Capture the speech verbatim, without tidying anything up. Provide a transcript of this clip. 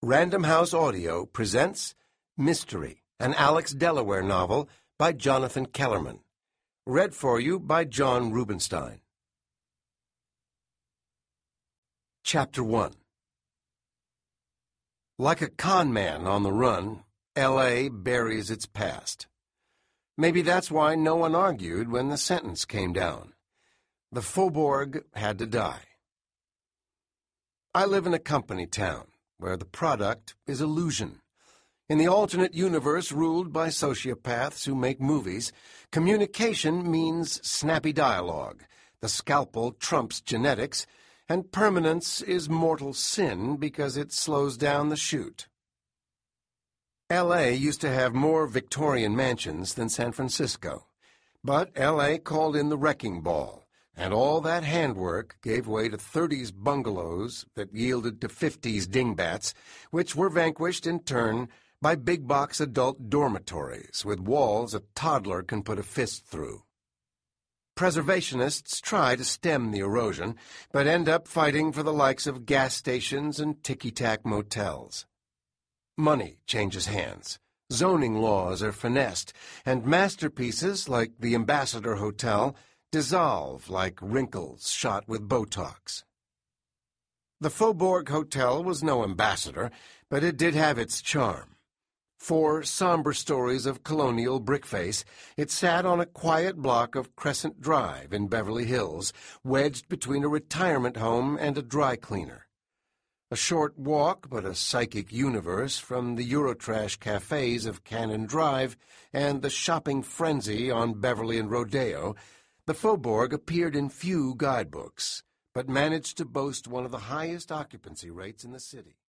Random House Audio presents Mystery, an Alex Delaware novel by Jonathan Kellerman. Read for you by John Rubenstein. Chapter one. Like a con man on the run, L A buries its past. Maybe that's why no one argued when the sentence came down. The Faubourg had to die. I live in a company town, where the product is illusion. In the alternate universe ruled by sociopaths who make movies, communication means snappy dialogue, the scalpel trumps genetics, and permanence is mortal sin because it slows down the shoot. L A used to have more Victorian mansions than San Francisco, but L A called in the wrecking ball, and all that handwork gave way to thirties bungalows that yielded to fifties dingbats, which were vanquished in turn by big-box adult dormitories with walls a toddler can put a fist through. Preservationists try to stem the erosion, but end up fighting for the likes of gas stations and ticky-tack motels. Money changes hands. Zoning laws are finessed, and masterpieces like the Ambassador Hotel dissolve like wrinkles shot with Botox. The Faubourg Hotel was no ambassador, but it did have its charm. Four somber stories of colonial brickface, it sat on a quiet block of Crescent Drive in Beverly Hills, wedged between a retirement home and a dry cleaner. A short walk, but a psychic universe from the Eurotrash cafes of Cannon Drive and the shopping frenzy on Beverly and Rodeo, the Faubourg appeared in few guidebooks, but managed to boast one of the highest occupancy rates in the city.